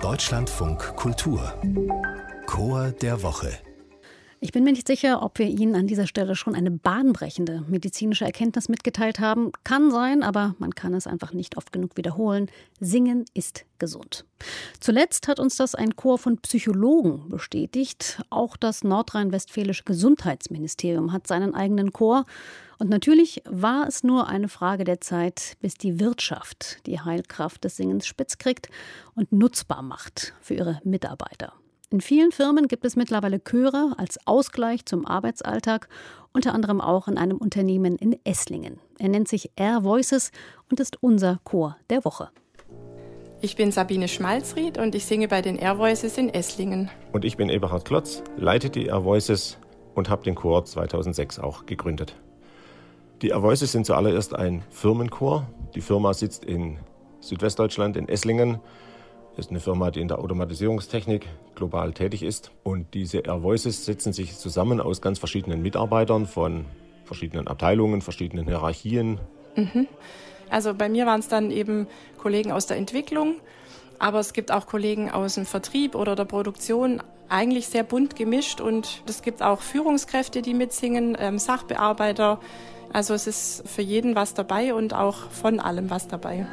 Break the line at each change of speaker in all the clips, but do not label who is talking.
Deutschlandfunk Kultur Chor der Woche.
Ich bin mir nicht sicher, ob wir Ihnen an dieser Stelle schon eine bahnbrechende medizinische Erkenntnis mitgeteilt haben. Kann sein, aber man kann es einfach nicht oft genug wiederholen. Singen ist gesund. Zuletzt hat uns das ein Chor von Psychologen bestätigt. Auch das nordrhein-westfälische Gesundheitsministerium hat seinen eigenen Chor. Und natürlich war es nur eine Frage der Zeit, bis die Wirtschaft die Heilkraft des Singens spitz kriegt und nutzbar macht für ihre Mitarbeiter. In vielen Firmen gibt es mittlerweile Chöre als Ausgleich zum Arbeitsalltag, unter anderem auch in einem Unternehmen in Esslingen. Er nennt sich Air Voices und ist unser Chor der Woche.
Ich bin Sabine Schmalzried und ich singe bei den Air Voices in Esslingen.
Und ich bin Eberhard Klotz, leite die Air Voices und habe den Chor 2006 auch gegründet. Die Air Voices sind zuallererst ein Firmenchor. Die Firma sitzt in Südwestdeutschland, in Esslingen. Das ist eine Firma, die in der Automatisierungstechnik global tätig ist. Und diese Air Voices setzen sich zusammen aus ganz verschiedenen Mitarbeitern von verschiedenen Abteilungen, verschiedenen Hierarchien.
Also bei mir waren es dann eben Kollegen aus der Entwicklung, aber es gibt auch Kollegen aus dem Vertrieb oder der Produktion, eigentlich sehr bunt gemischt. Und es gibt auch Führungskräfte, die mitsingen, Sachbearbeiter. Also es ist für jeden was dabei und auch von allem was dabei.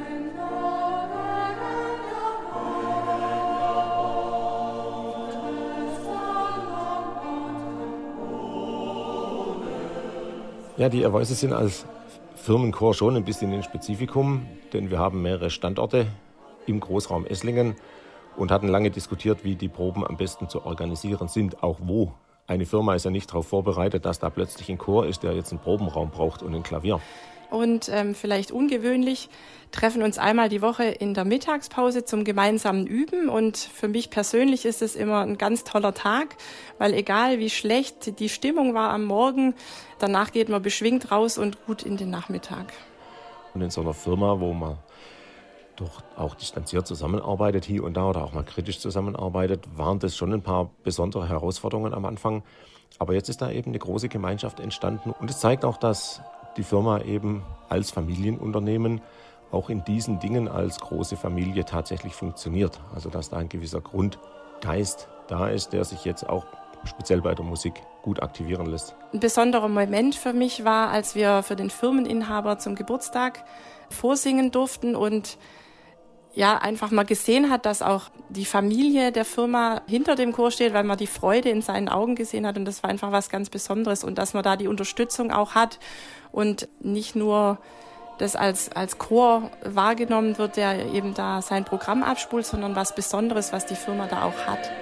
Ja, die Air Voices sind als Firmenchor schon ein bisschen ein Spezifikum, denn wir haben mehrere Standorte im Großraum Esslingen und hatten lange diskutiert, wie die Proben am besten zu organisieren sind, auch wo. Eine Firma ist ja nicht darauf vorbereitet, dass da plötzlich ein Chor ist, der jetzt einen Probenraum braucht und ein Klavier.
Und vielleicht ungewöhnlich, treffen uns einmal die Woche in der Mittagspause zum gemeinsamen Üben. Und für mich persönlich ist es immer ein ganz toller Tag, weil egal wie schlecht die Stimmung war am Morgen, danach geht man beschwingt raus und gut in den Nachmittag.
Und in so einer Firma, wo man doch auch distanziert zusammenarbeitet hier und da oder auch mal kritisch zusammenarbeitet, waren das schon ein paar besondere Herausforderungen am Anfang. Aber jetzt ist da eben eine große Gemeinschaft entstanden. Und es zeigt auch, dass die Firma eben als Familienunternehmen auch in diesen Dingen als große Familie tatsächlich funktioniert. Also dass da ein gewisser Grundgeist da ist, der sich jetzt auch speziell bei der Musik gut aktivieren lässt.
Ein besonderer Moment für mich war, als wir für den Firmeninhaber zum Geburtstag vorsingen durften und ja, einfach mal gesehen hat, dass auch die Familie der Firma hinter dem Chor steht, weil man die Freude in seinen Augen gesehen hat und das war einfach was ganz Besonderes und dass man da die Unterstützung auch hat und nicht nur das als Chor wahrgenommen wird, der eben da sein Programm abspult, sondern was Besonderes, was die Firma da auch hat.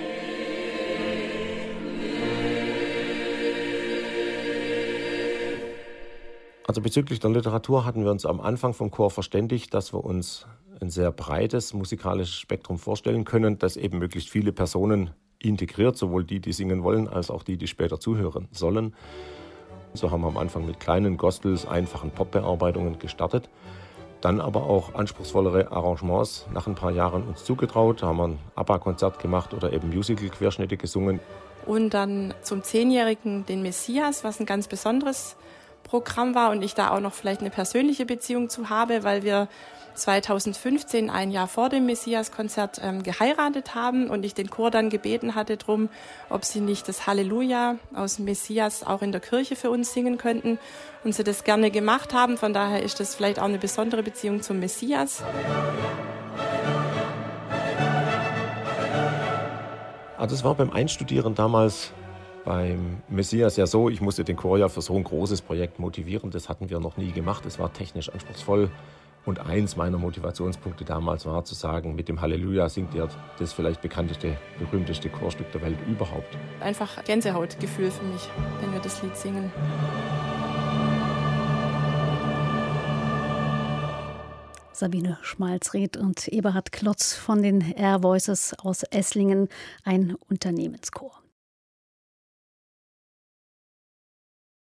Also bezüglich der Literatur hatten wir uns am Anfang vom Chor verständigt, dass wir uns ein sehr breites musikalisches Spektrum vorstellen können, das eben möglichst viele Personen integriert, sowohl die, die singen wollen, als auch die, die später zuhören sollen. So haben wir am Anfang mit kleinen Gospels, einfachen Popbearbeitungen gestartet, dann aber auch anspruchsvollere Arrangements nach ein paar Jahren uns zugetraut. Da haben wir ein ABBA-Konzert gemacht oder eben Musical-Querschnitte gesungen.
Und dann zum 10-Jährigen den Messias, was ein ganz besonderes Programm war und ich da auch noch vielleicht eine persönliche Beziehung zu habe, weil wir 2015, ein Jahr vor dem Messias-Konzert, geheiratet haben und ich den Chor dann gebeten hatte drum, ob sie nicht das Halleluja aus dem Messias auch in der Kirche für uns singen könnten und sie das gerne gemacht haben. Von daher ist das vielleicht auch eine besondere Beziehung zum Messias.
Also es war beim Einstudieren damals beim Messias ja so, ich musste den Chor ja für so ein großes Projekt motivieren. Das hatten wir noch nie gemacht. Es war technisch anspruchsvoll. Und eins meiner Motivationspunkte damals war zu sagen, mit dem Halleluja singt ihr das vielleicht bekannteste, berühmteste Chorstück der Welt überhaupt.
Einfach Gänsehautgefühl für mich, wenn wir das Lied singen.
Sabine Schmalzried und Eberhard Klotz von den Air Voices aus Esslingen, ein Unternehmenschor.